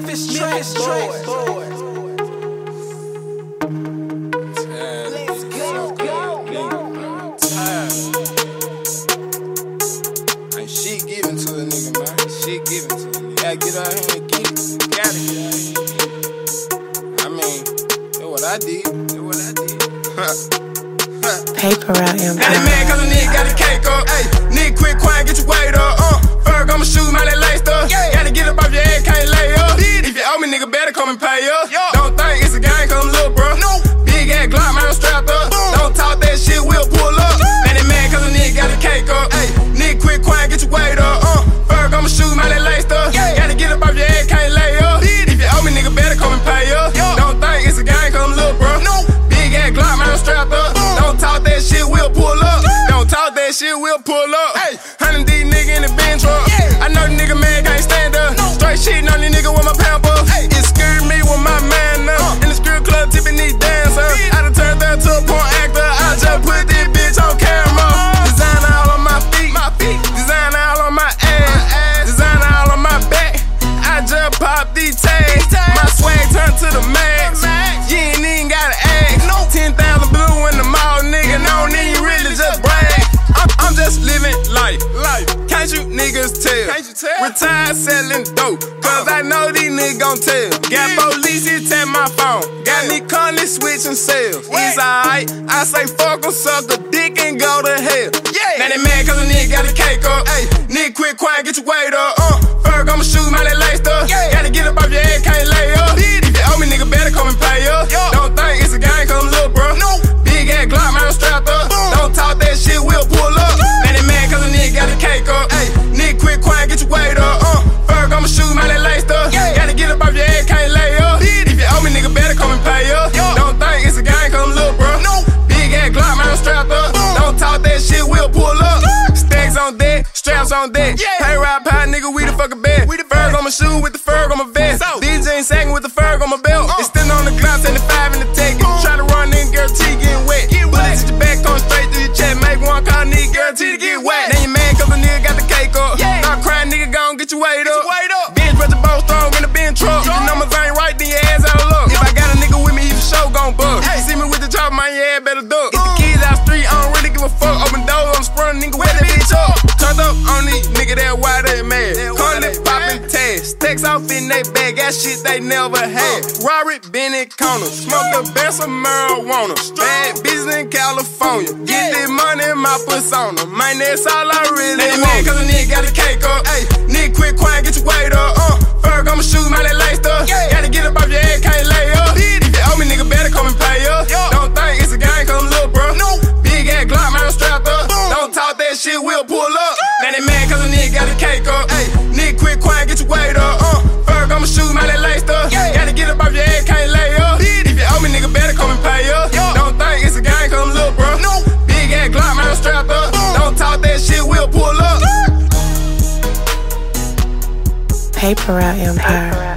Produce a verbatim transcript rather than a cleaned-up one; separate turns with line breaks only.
Memphis Track Boy. Let's go, go.
Ain't shit given to a nigga, man. Ain't shit given to a nigga. Gotta get out here and get it. Gotta get out here and get it. I mean, that's what I did. That's what I did.
Paper Route Empire.
Got it mad cause a nigga got the cake up. Ayy, nigga quit quiet, get your weight up. Uh, Ferg, I'ma shoot my that laced up. Yeah. Gotta get up off your ass, can't lay up. If you owe me, nigga, better come and pay up. Yo. Don't think it's a gang cause I'm little, bro. No. Big ass Glock, man, I'm strapped up. Boom. Don't talk that shit, we'll pull up. Got it mad cause a nigga got the cake up. Ayy, nigga quit quiet, get your weight up. Uh, Ferg, I'ma shoot my that laced up. Yeah. Gotta get up off your ass, can't lay up. If you owe me, nigga, better come and pay up. Yo. Don't think it's a gang cause I'm little, bro. No. Big ass Glock, man, I'm strapped up. Boom. Don't talk that shit, we'll pull up. Don't talk that shit, we'll pull up. Hey, hundred D nigga in the bench truck. Yeah. I know the nigga man can't stand up. No. Straight shitting on the nigga with my pamper. Hey. It scared me with my man up. Uh. In the skirt club, tipping these dancers. I done turned that to a porn actor. I just put this bitch on camera. Uh. Design all on my feet. My feet. Design all on my ass. My ass. Design all on my back. I just pop these tags. My swag turned to the max. max. You ain't even gotta ask. No. ten thousand blue in the mall, nigga. No need really just brag. I'm, I'm just living life. life. Can't you niggas tell? Can't you tell? Retired selling dope. Cause I know these niggas gon' tell. Got police hit at my phone. Got me calling switching sales. It's alright. I say fuck em, suck a dick and go to hell. Yeah. Now they mad cause a nigga got the cake up. Ayy, nigga quit quiet, get your weight up. Uh, Ferg, I'ma shoot my that laced up. Yeah. Gotta get up off your ass, can't lay up. If you owe me, nigga, better come and pay up. Yo. Don't think it's a gang cause I'm little, bro. No. Big ass Glock, man, I'm strapped up. Boom. Don't talk that shit, we'll pull up. Now they mad cause a nigga got the cake up. Ayy, nigga quit quiet, get your weight up. Uh, Ferg, I'ma shoot my that laced up. Yeah. Gotta get up off your ass, can't lay up. If you owe me, nigga, better come and pay up. Yo. Don't think it's a gang cause I'm little, bro. No. Big ass Glock, man, I'm strapped up. Boom. Don't talk that shit, we'll pull up. Stacks on deck, straps on deck. Yeah. Pay ride pie, nigga, we the fucking best. We the Ferg on my shoe with the Ferg on my vest. So. D J ain't sagging with the Ferg on my belt. Uh. It's still on the Glock, seventy-five in the tech. Try to run in, guarantee getting wet. Get wet. Bullets at your back, come straight through your chest. Make one call, nigga, guarantee to get wet. Then you mad cause the nigga got the cake up. Yeah. Stop crying, nigga, gon' get your weight up. Weight up. Bench press the bow strong in the bench truck. If your numbers ain't right, then your ass out of luck. If I got a nigga with me, he for sure gon' bug. Hey. See me with the chopper, my ass better duck. If the kids out street, I don't really give a fuck. Open doors, I'm sprung, nigga, wet that bitch up. Turned up on these nigga, that why they mad. Call it poppin' tags. Stacks off in they bag, got shit they never had. Rory, Benny, Corner. Smoke the best of marijuana. Bad business in California. Get this money in my persona. Man, that's all I really want. Mad cause a nigga got the cake up. Ayy, nigga quit quiet, get your weight up. Uh, Ferg, I'ma shoot my that laced up. Yeah. Gotta get up off your ass, can't lay up. If you owe me, nigga, better come and pay up. Yo. Don't think it's a gang cause I'm little, bro. No. Big ass Glock, man, I'm strapped up. Boom. Don't talk that shit, we'll pull up. Now they mad cause a nigga got the cake up. Ayy, nigga quit quiet, get your weight up. Uh, Ferg, I'ma shoot my that laced up. Yeah. Gotta get up off your ass, can't lay up. If you owe me, nigga, better come and pay up. Yo. Don't think it's a gang cause I'm little, bro. No. Big ass Glock, man, I'm strapped up. Boom. Don't talk that shit, we'll pull up.
Paper Route Empire.